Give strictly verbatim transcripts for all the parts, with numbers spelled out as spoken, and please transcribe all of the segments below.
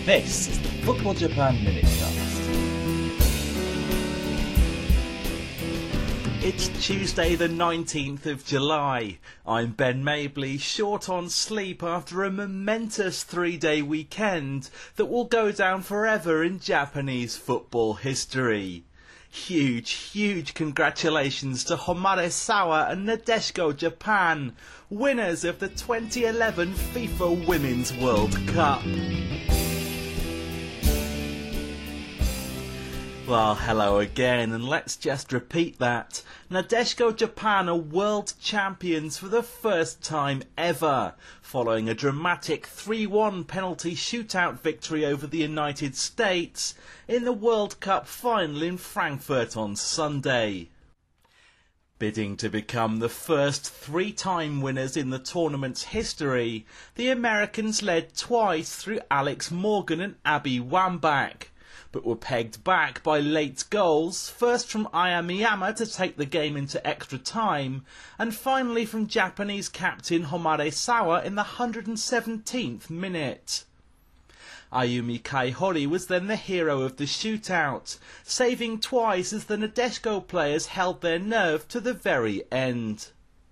This is the Football Japan Minutecast. It's Tuesday the nineteenth of July. I'm Ben Mabley, short on sleep after a momentous three-day weekend that will go down forever in Japanese football history. Huge, huge congratulations to Homare Sawa and Nadeshiko Japan, winners of the twenty eleven FIFA Women's World Cup. Well, hello again, and let's just repeat that. Nadeshiko Japan are world champions for the first time ever, following a dramatic three one penalty shootout victory over the United States in the World Cup final in Frankfurt on Sunday. Bidding to become the first three-time winners in the tournament's history, the Americans led twice through Alex Morgan and Abby Wambach, but were pegged back by late goals, first from Aya Miyama to take the game into extra time, and finally from Japanese captain Homare Sawa in the one hundred seventeenth minute. Ayumi Kaihori was then the hero of the shootout, saving twice as the Nadeshiko players held their nerve to the very end.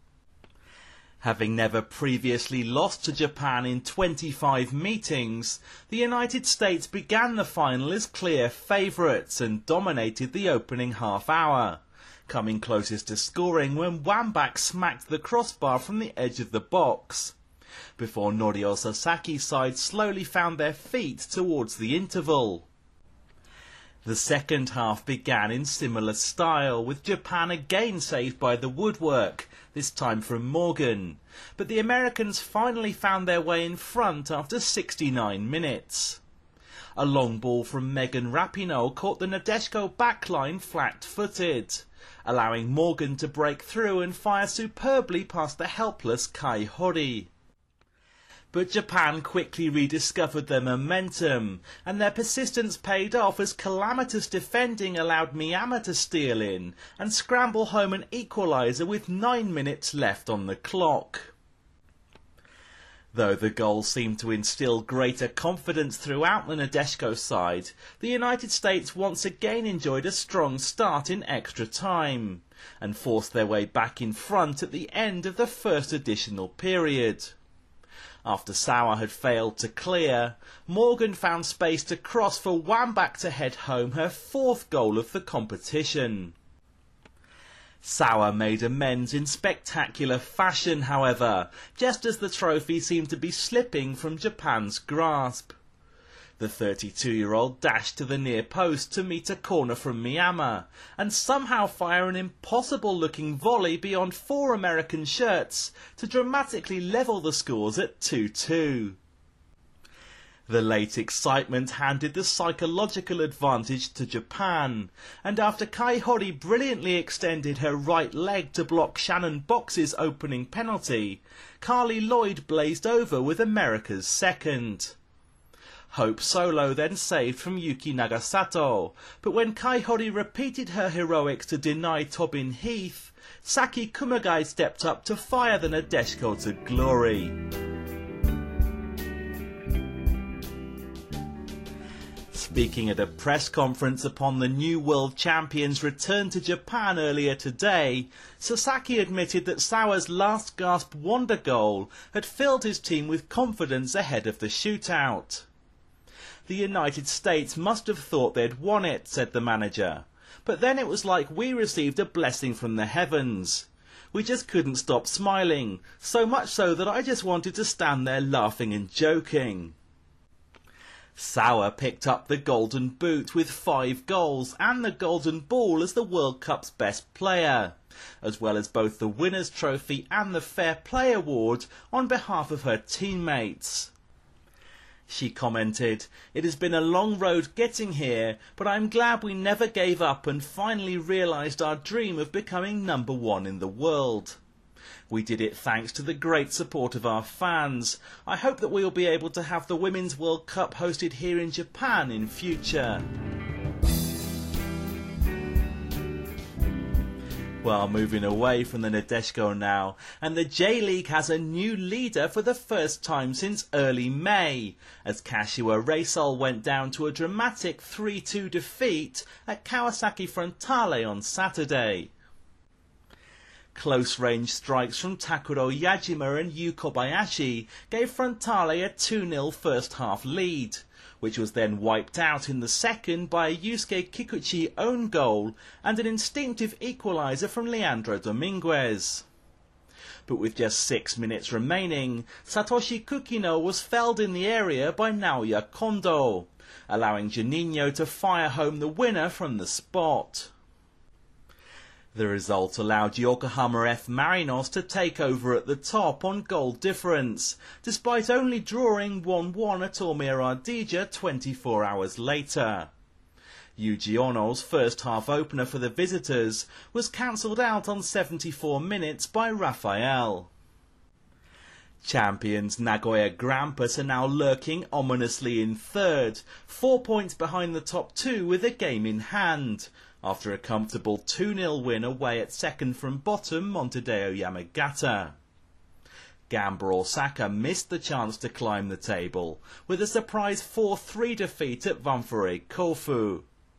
Having never previously lost to Japan in twenty-five meetings, the United States began the final as clear favourites and dominated the opening half hour, coming closest to scoring when Wambach smacked the crossbar from the edge of the box, before Norio Sasaki's side slowly found their feet towards the interval. The second half began in similar style, with Japan again saved by the woodwork, this time from Morgan, but the Americans finally found their way in front after sixty-nine minutes. A long ball from Megan Rapinoe caught the Nadeshiko backline flat-footed, allowing Morgan to break through and fire superbly past the helpless Kaihori. But Japan quickly rediscovered their momentum, and their persistence paid off as calamitous defending allowed Miyama to steal in and scramble home an equaliser with nine minutes left on the clock. Though the goal seemed to instill greater confidence throughout the Nadeshiko side, the United States once again enjoyed a strong start in extra time, and forced their way back in front at the end of the first additional period. After Sawa had failed to clear, Morgan found space to cross for Wambach to head home her fourth goal of the competition. Sawa made amends in spectacular fashion, however, just as the trophy seemed to be slipping from Japan's grasp. The thirty-two-year-old dashed to the near post to meet a corner from Miyama, and somehow fire an impossible-looking volley beyond four American shirts to dramatically level the scores at two two. The late excitement handed the psychological advantage to Japan, and after Kaihori brilliantly extended her right leg to block Shannon Box's opening penalty, Carly Lloyd blazed over with America's second. Hope Solo then saved from Yuki Nagasato, but when Kaihori repeated her heroics to deny Tobin Heath, Saki Kumagai stepped up to fire the Nadeshiko to glory. Speaking at a press conference upon the new world champions' return to Japan earlier today, Sasaki admitted that Sawa's last gasp wonder goal had filled his team with confidence ahead of the shootout. The United States must have thought they'd won it, said the manager. But then it was like we received a blessing from the heavens. We just couldn't stop smiling, so much so that I just wanted to stand there laughing and joking. Sawa picked up the Golden Boot with five goals and the Golden Ball as the World Cup's best player, as well as both the Winner's Trophy and the Fair Play Award on behalf of her teammates. She commented, "It has been a long road getting here, but I'm glad we never gave up and finally realised our dream of becoming number one in the world. We did it thanks to the great support of our fans. I hope that we will be able to have the Women's World Cup hosted here in Japan in future." Well, moving away from the Nadeshko now, and the J-League has a new leader for the first time since early May, as Kashiwa Reysol went down to a dramatic three two defeat at Kawasaki Frontale on Saturday. Close-range strikes from Takuro Yajima and Yu Kobayashi gave Frontale a two nil first-half lead, which was then wiped out in the second by a Yusuke Kikuchi own goal and an instinctive equaliser from Leandro Dominguez. But with just six minutes remaining, Satoshi Kukino was felled in the area by Naoya Kondo, allowing Juninho to fire home the winner from the spot. The result allowed Yokohama F. Marinos to take over at the top on goal difference, despite only drawing one one at Omiya Ardija twenty-four hours later. Yuji Ono's first half opener for the visitors was cancelled out on seventy-four minutes by Raphael. Champions Nagoya Grampus are now lurking ominously in third, four points behind the top two with a game in hand, after a comfortable two nil win away at second from bottom Montevideo Yamagata. Gamba Osaka missed the chance to climb the table, with a surprise four three defeat at Ventforet Kofu.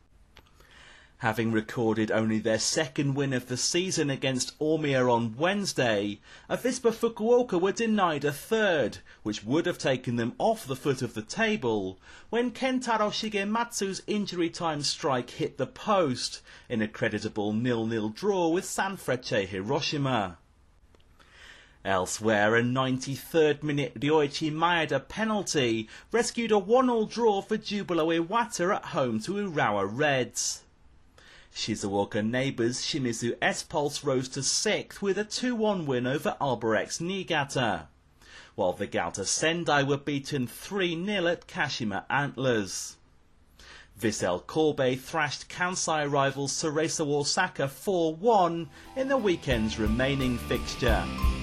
Having recorded only their second win of the season against Omiya on Wednesday, Avispa Fukuoka were denied a third, which would have taken them off the foot of the table, when Kentaro Shigematsu's injury time strike hit the post, in a creditable nil nil draw with Sanfrecce Hiroshima. Elsewhere, a ninety-third minute Ryoichi Maeda penalty rescued a one all draw for Jubilo Iwata at home to Urawa Reds. Shizuoka neighbours Shimizu S-Pulse rose to sixth with a two one win over Albirex Niigata, while the Gauta Sendai were beaten three nil at Kashima Antlers. Vissel Kobe thrashed Kansai rivals Cerezo Osaka four one in the weekend's remaining fixture.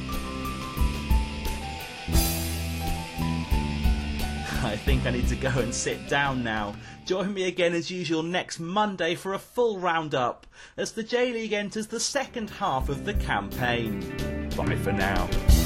I think I need to go and sit down now. Join me again as usual next Monday for a full roundup as the J-League enters the second half of the campaign. Bye for now.